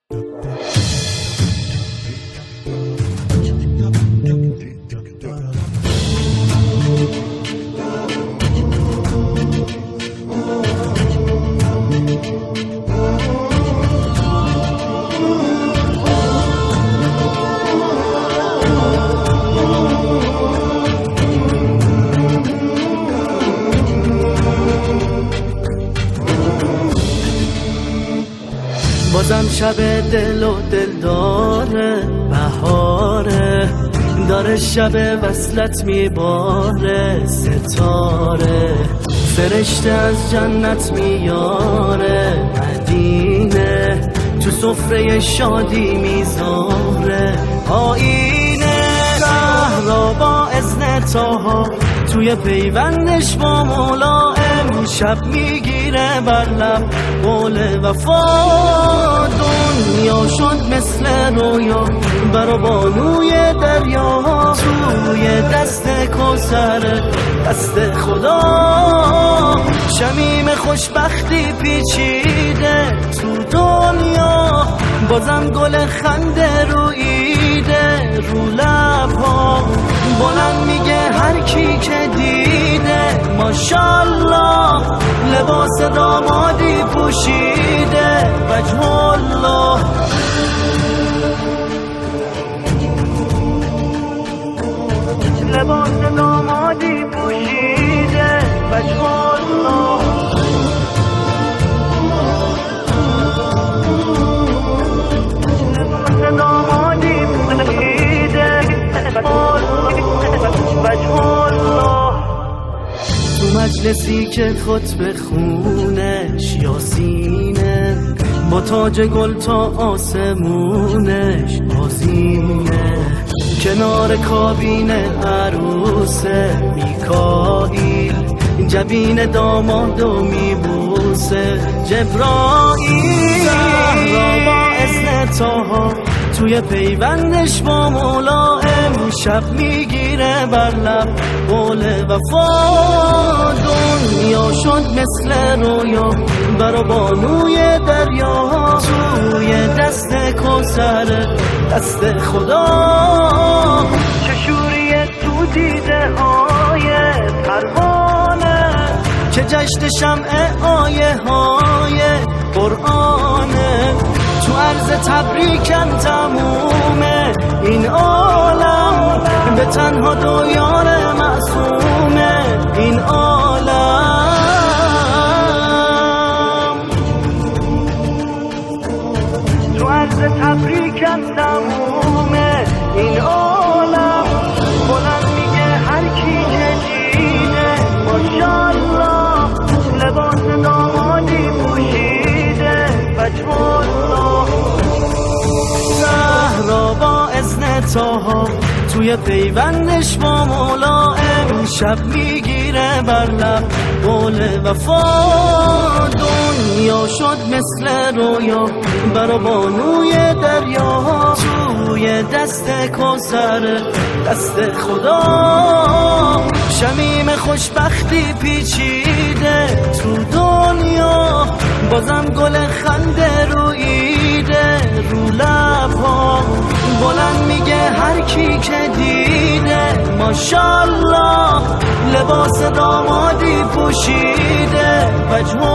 بازم شب دل و دل داره، بهاره داره، شب وصلت میباره، ستاره فرشته از جنت میاره، مدینه تو سفره شادی میذاره، آینه زهرا با اذن طه توی پیوندش با مولا امشب میگیره بر لب قول وفا. دنیا شد مثل رویا برا بانوی دریا، توی دست کوثر دست خدا شمیم خوشبختی پیچیده تو دنیا، بازم گل خنده رویده رو لبها، بلند میگه هر کی که دیده ماشالله، لباس دامادی پوشیده وجه الله. لباس دامادی پوشیده وجه الله. لباس دامادی پوشیده وجه الله. تو مجلسی که خطبه خونش یاسینه، با تاج گل تا آسمونش آذینه، کنار کابین عروس میکائیل جبین دامادو میبوسه جبرائیل. زهرا با اذن طه توی پیوندش با مولا امشب میگیره بر لب قول وفا. دنیا شد مثل رویا برا بانوی دریا، توی دست کوثر دست خدا. چشوری تو دیده های پروانه که جشن شمع آیه های قرآنه، تو عرض تبریکم تمومه این عالم، به تنها دو یار معصومه این عالم. تو عرض تبریکم تمومه این عالم، بلند میگه هر کی که دیده ماشالله، لباس دامادی پوشیده وجه الله. زهرا با اذن طه توی پیوندش با مولا امشب میگیره بر لب قول وفا. دنیا شد مثل رویا برا بانوی دریا، توی دست کوثر دست خدا شمیم خوشبختی پیچیده تو دنیا، بازم گل خنده رویده رو لبها، بلند میگه هر کی که دیده ماشالله، لباس دامادی پوشیده وجه